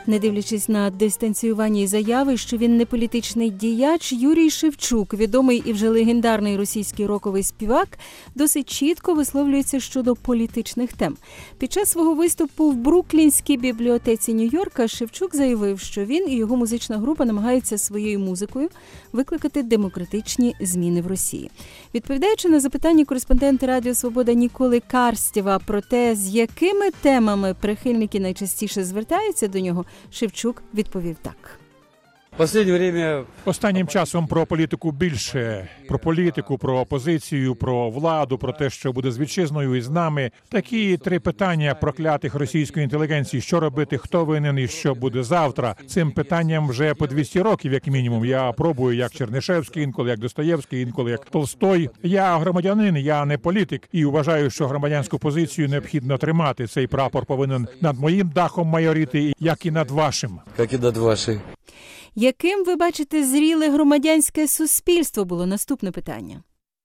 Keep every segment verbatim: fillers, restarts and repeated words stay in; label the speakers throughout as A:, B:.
A: Не дивлячись на дистанціювання і заяви, що він не політичний діяч, Юрій Шевчук, відомий і вже легендарний російський роковий співак, досить чітко висловлюється щодо політичних тем. Під час свого виступу в Бруклінській бібліотеці Нью-Йорка Шевчук заявив, що він і його музична група намагаються своєю музикою викликати демократичні зміни в Росії. Відповідаючи на запитання кореспондента Радіо Свобода Ніколи Карстєва про те, з якими темами прихильники найчастіше звертаються до нього, Шевчук відповів так.
B: Останнім часом про політику більше. Про політику, про опозицію, про владу, про те, що буде з вітчизною і з нами. Такі три питання проклятих російської інтелігенції. Що робити, хто винен і що буде завтра. Цим питанням вже по двісті років, як мінімум. Я пробую, як Чернишевський, інколи як Достоєвський, інколи як Толстой. Я громадянин, я не політик. І вважаю, що громадянську позицію необхідно тримати. Цей прапор повинен над моїм дахом майорити, як і над вашим.
C: Як і над вашим.
A: Яким ви бачите зріле громадянське суспільство, було наступне питання.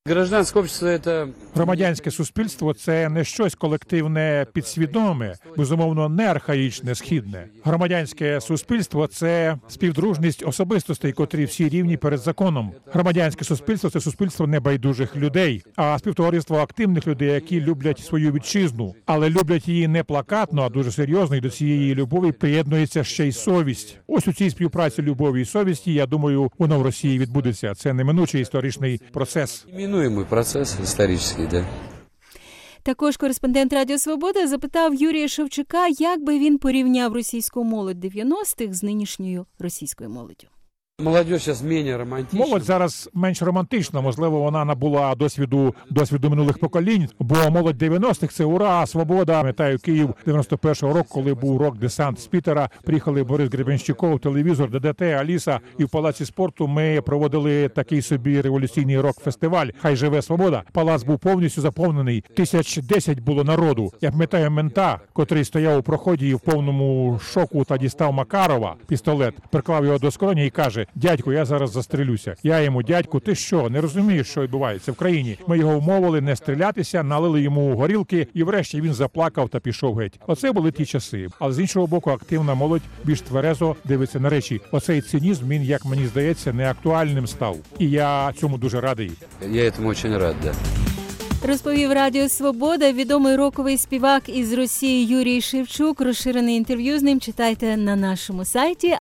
B: Громадянське суспільство – це не щось колективне підсвідоме, безумовно, не архаїчне, східне. Громадянське суспільство – це співдружність особистостей, котрі всі рівні перед законом. Громадянське суспільство – це суспільство небайдужих людей, а співтовариство активних людей, які люблять свою вітчизну, але люблять її не плакатно, а дуже серйозно, і до цієї любові приєднується ще й совість. Ось у цій співпраці любові і совісті, я думаю, воно в Росії відбудеться. Це неминучий історичний процес.
C: Неминуемый процес історичний, да.
A: Також кореспондент Радіо Свобода запитав Юрія Шевчука, як би він порівняв російську молодь дев'яностих з нинішньою російською молоддю.
B: Молодь зараз менш романтична, можливо, вона набула досвіду досвіду минулих поколінь, бо молодь дев'яностих – це ура, свобода. Пам'ятаю Київ дев'яносто першого року, коли був рок-десант з Пітера, приїхали Борис Гребенщиков, телевізор, ДДТ, Аліса, і в Палаці спорту ми проводили такий собі революційний рок-фестиваль «Хай живе свобода». Палац був повністю заповнений, тисяч десять було народу. Я пам'ятаю мента, котрий стояв у проході і в повному шоку та дістав Макарова, пістолет, приклав його до скроні і каже: «Дядьку, я зараз застрелюся». Я йому: «Дядьку, ти що, не розумієш, що відбувається в країні?» Ми його вмовили не стрілятися, налили йому горілки, і врешті він заплакав та пішов геть. Оце були ті часи. Але з іншого боку, активна молодь більш тверезо дивиться на речі. Оцей цинізм, він, як мені здається, неактуальним став. І я цьому дуже радий.
C: Я цьому дуже рад, да.
A: Розповів Радіо Свобода відомий роковий співак із Росії Юрій Шевчук. Розширене інтерв'ю з ним читайте на нашому сайті.